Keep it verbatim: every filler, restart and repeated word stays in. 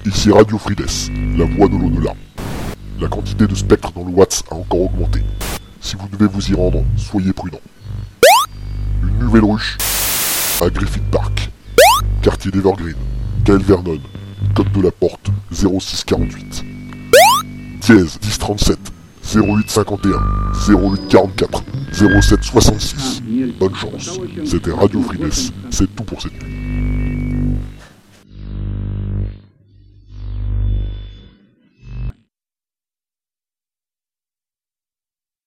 Ici Radio Frides, la voix de l'au-delà. La quantité de spectres dans le Watts a encore augmenté. Si vous devez vous y rendre, soyez prudents. Une nouvelle ruche à Griffith Park. Quartier d'Evergreen, Gaël Vernon, code de la porte zéro six quarante-huit. Dièse dix trente-sept, zéro huit cinquante et un, zéro huit quarante-quatre, zéro sept soixante-six. Bonne chance. C'était Radio Frides, c'est tout pour cette nuit.